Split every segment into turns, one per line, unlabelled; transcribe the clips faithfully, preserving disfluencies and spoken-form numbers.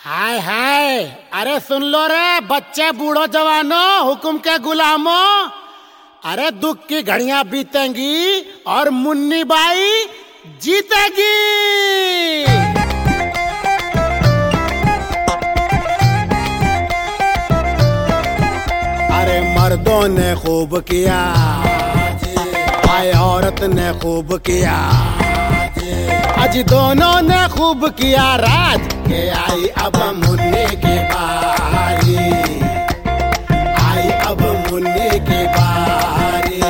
हाय हाय, अरे सुन लो रे बच्चे बूढ़ो जवानों, हुक्म के गुलामों। अरे दुख की घड़ियां बीतेंगी और मुन्नी बाई जीतेगी। अरे मर्दों ने खूब किया, आए औरत ने खूब किया, आज दोनों ने खूब किया राज के आई अब मुन्नी की बारी, आई अब मुन्नी की बारी।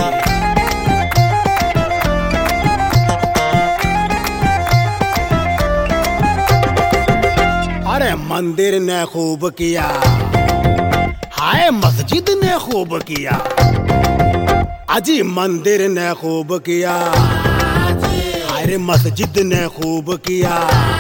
अरे मंदिर ने खूब किया, हाय मस्जिद ने खूब किया, अजी मंदिर ने खूब किया, अरे मस्जिद ने खूब किया,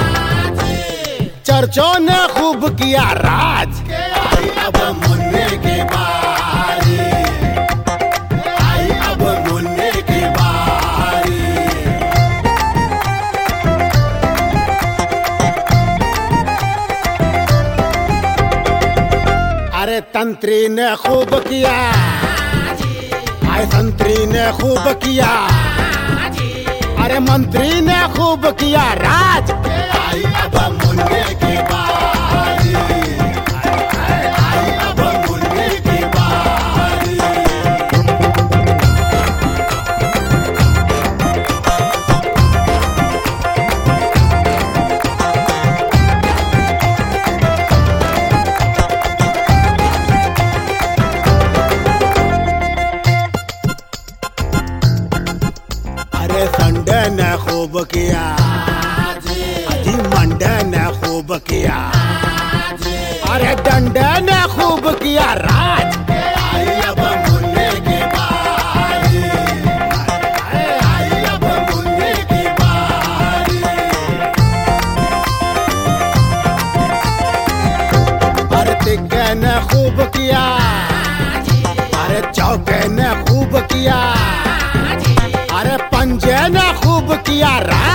चर्चों ने खूब किया राज। आई अब मुन्नी की बारी, आई अब मुन्नी की बारी। अरे तंत्री ने खूब किया, आए संतरी ने खूब किया, अरे मंत्री ने खूब किया राज। आई अब मुन्नी की बारी, आई अब मुन्नी की बारी। अरे संडे ने खूब किया, अजी मंडे ने खूब किया, अरे डंडे ने खूब किया राज। आई अब मुन्नी की बारी, आई अब मुन्नी की बारी। अरे तिक्के ने खूब किया, अरे चौके ने खूब किया, अरे पंजे ने खूब किया राज।